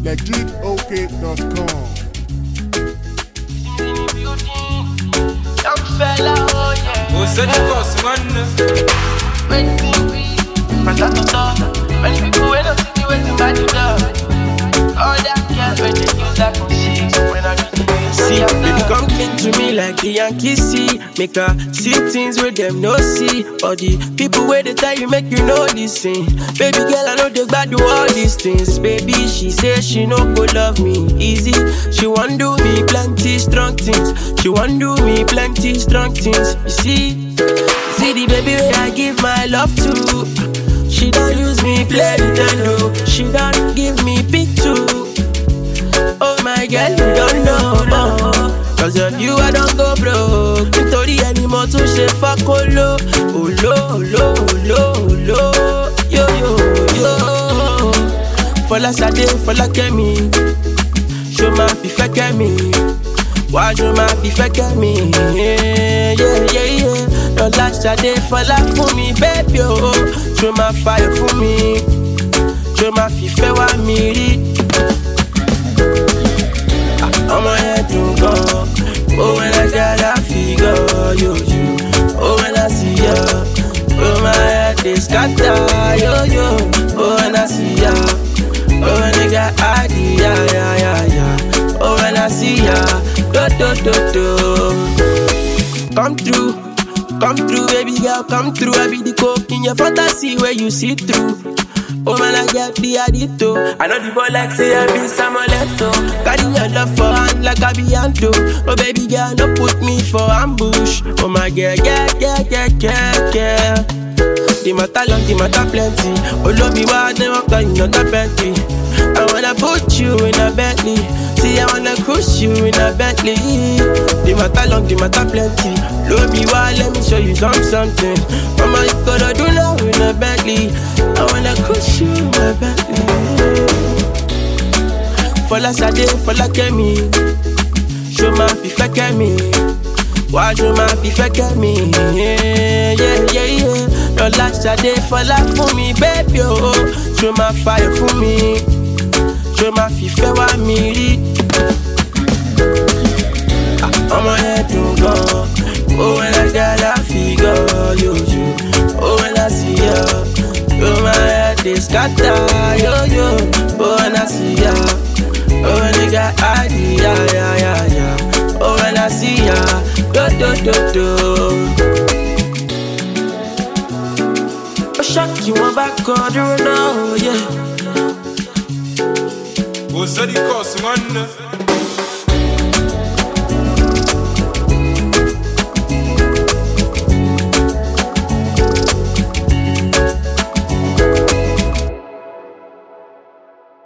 legitok.com. Young fella, oh yeah. What's the cost, man? When you be, man, that's what's up. Many people wait up to me waiting by the door. All that cares when they use that conceit. So when I get to see, baby, come clean to me like the Yankees see. Make her see things where them no see. All the people where they tell you make you know this thing. Baby girl, I know they bad do all these things. Baby, she say she no go love me easy. She want do me plenty strong things. She want do me plenty strong things. You see the baby where I give my love to. She don't use me play Nintendo. She don't give me pick too. Oh my girl, you don't know. Cause of you I don't go broke. Nítorí ẹni mo tún ṣe fákóló. Olo, olo, olo, olo. Yo, yo, yo. Fọlá Ṣadé, Fọlá Kẹ́mi. Ṣo máa fi fẹ́ kẹ́mi? Wá ṣo máa fi fẹ́ kẹ́mi? Yeah, yeah, yeah. Fọlá Ṣadé, Fọlá fún mi, baby o. Ṣo máa fàyọ̀ fún mi? Ṣo máa fi fẹ́ wá mi rí? Ọmọ yẹn dùn gan. Oh, when I got that figure, yo. Oh, when I see ya. Oh, my head is scatter, yo. Oh, when I see ya. Oh, when I got idea, yeah. Oh, when I see ya. Do. Come through, baby girl, come through. I be the coke in your fantasy where you see through. Oh man, I get the adito. I know the boy like say I be Samoleto. Carry your love for hand like I be Anto. Oh baby girl, no put me for ambush. Oh my girl, yeah. The matter long, the matter plenty. Oh love me wild, they walk on you, not Bentley. I wanna put you in a Bentley. See, I wanna cruise you in a Bentley. The matter long, the matter plenty. Love me wild, let me show you something. Mama, you gotta do now in a Bentley. I wanna cruise you in a Bentley. Fọlá Ṣadé, Fọlá Kẹ́mi. Ṣo máa fi fẹ́ kẹ́mi? Wá ṣo máa fi fẹ́ kẹ́mi? Yeah. Fọlá Ṣadé, Fọlá fún mi, baby o. Ṣo máa fàyọ̀ fún mi? Ṣo máa fi fẹ́ wá mi rí? Ọmọ yẹn dùn gan. Oh, when I got that figure, yo. Oh, when I see ya. Oh, my head is scatter, yo. Oh, when I see ya. Oh, when I got idea, yeah. Oh, when I see ya. Do. Oh, shock you one back on the road now, yeah. What's the cost, man?